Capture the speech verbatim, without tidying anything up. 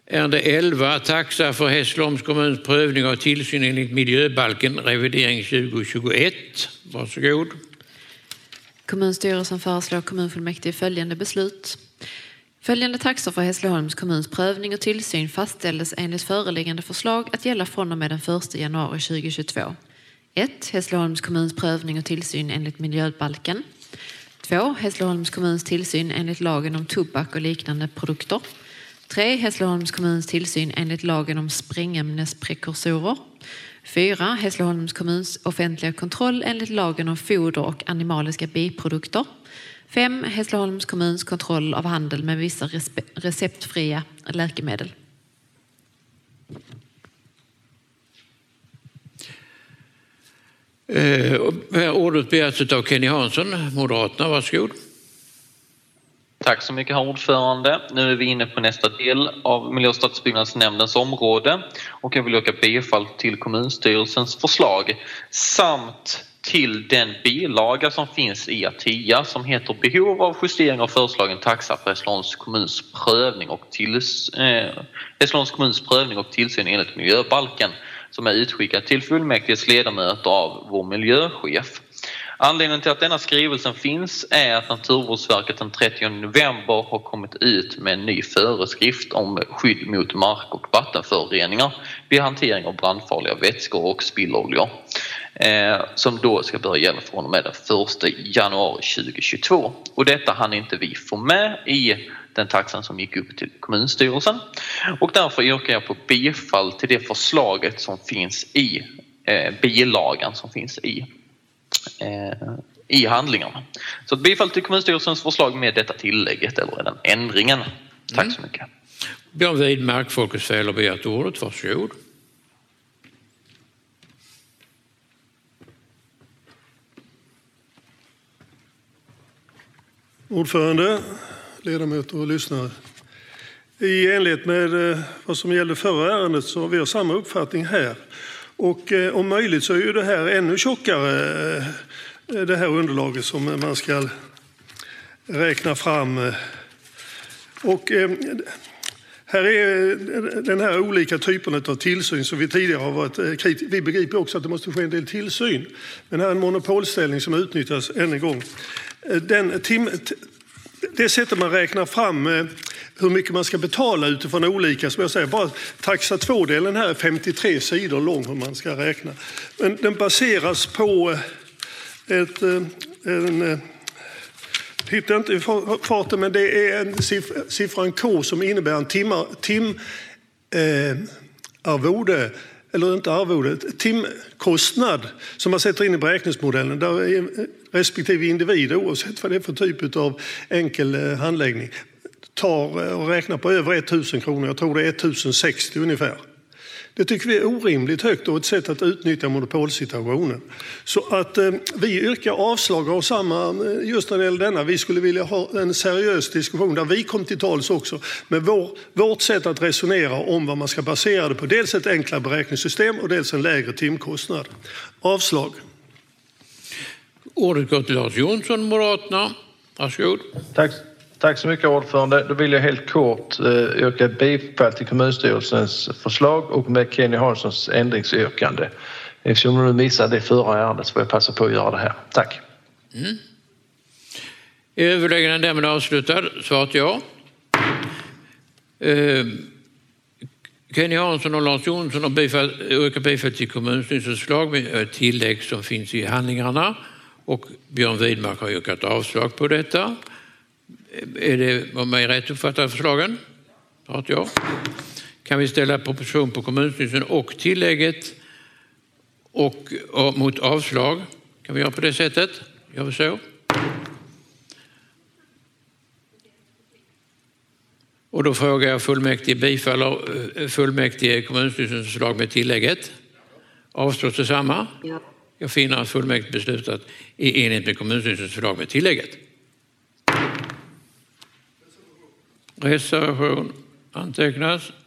Ärende elva, taxa för Hässleholms kommuns prövning av tillsyn enligt miljöbalken, revidering tjugo tjugoett. Varsågod. Kommunstyrelsen föreslår kommunfullmäktige följande beslut. Följande taxor för Hässleholms kommuns prövning och tillsyn fastställdes enligt föreliggande förslag att gälla från och med den första januari tjugohundratjugotvå. ett. Hässleholms kommuns prövning och tillsyn enligt miljöbalken. två. Hässleholms kommuns tillsyn enligt lagen om tobak och liknande produkter. tre. Hässleholms kommuns tillsyn enligt lagen om sprängämnesprekursorer. fyra. Hässleholms kommuns offentliga kontroll enligt lagen om foder och animaliska biprodukter. fem. Hässleholms kommuns kontroll av handel med vissa receptfria läkemedel. Eh, ordet begärs av Kenny Hansson, Moderaterna. Varsågod. Tack så mycket, herr ordförande. Nu är vi inne på nästa del av miljö- och stadsbyggnadsnämndens område och jag vill yrka bifall till kommunstyrelsens förslag samt till den bilaga som finns i A T I A som heter behov av justering av föreslagen taxa för Hässleholms kommuns prövning och tills, eh, Hässleholms kommuns prövning och tillsyn enligt miljöbalken som är utskickad till fullmäktiges ledamöter av vår miljöchef. Anledningen till att denna skrivelsen finns är att Naturvårdsverket den trettionde november har kommit ut med en ny föreskrift om skydd mot mark- och vattenföroreningar vid hantering av brandfarliga vätskor och spilloljor eh, som då ska börja gälla från och med den första januari tjugohundratjugotvå. Och detta hann inte vi få med i den taxan som gick upp till kommunstyrelsen och därför yrkar jag på bifall till det förslaget som finns i eh, bilagan som finns i i handlingarna. Så bifall till kommunstyrelsens förslag med detta tillägget eller den ändringen. Tack mm. så mycket. Björn Widmark, Folkets Väl har begärt ordet. Varsågod. Ordförande, ledamöter och lyssnare. I enlighet med vad som gällde förra ärendet så har vi samma uppfattning här. Och eh, om möjligt så är ju det här ännu tjockare, eh, det här underlaget som man ska räkna fram. Och eh, här är den här olika typen av tillsyn som vi tidigare har varit eh, kritiska. Vi begriper också att det måste ske en del tillsyn. Men här är en monopolställning som utnyttjas än en gång. Den tim- det sättet man räknar fram eh, hur mycket man ska betala utifrån olika, som jag säger, bara taxa två-delen här är femtiotre sidor lång hur man ska räkna. Men den baseras på ett, en, hittar inte i farten, men det är en siffra, siffran K som innebär en timma, tim eh, arvode, eller inte arvode, timkostnad som man sätter in i beräkningsmodellen där respektive individ, oavsett vad det är för typ av enkel handläggning, tar och räknar på över tusen kronor. Jag tror det är tusen sextio ungefär. Det tycker vi är orimligt högt och ett sätt att utnyttja monopolsituationen. Så att eh, vi yrkar avslag av samma, just när det gäller denna. Vi skulle vilja ha en seriös diskussion där vi kom till tals också. Men vår, vårt sätt att resonera om vad man ska basera det på. Dels ett enklare beräkningssystem och dels en lägre timkostnad. Avslag. Ordet går till Lars Jonsson, Moderaterna. Varsågod. Tack. Tack så mycket, ordförande. Då vill jag helt kort eh, yrka bifall till kommunstyrelsens förslag och med Kenny Hanssons ändringsyrkande. Eftersom du missade det förra ärendet så får jag passa på att göra det här. Tack. Mm. Överläggningen därmed avslutad. Svarat ja. Eh, Kenny Hansson och Lars Jonsson har bifall, yrkat bifall till kommunstyrelsens förslag med tillägg som finns i handlingarna. Och Björn Widmark har yrkat avslag på detta. Är det vad mig rätt uppfattat förslagen? Ja. Kan vi ställa proposition på kommunstyrelsen och tillägget och, och mot avslag? Kan vi göra på det sättet? Gör vi så? Och då frågar jag fullmäktige bifaller fullmäktige kommunstyrelsens förslag med tillägget. Avstår tillsamma? Ja. Jag finner att fullmäktige beslutat i enlighet med kommunstyrelsens förslag med tillägget. Reservation antecknas.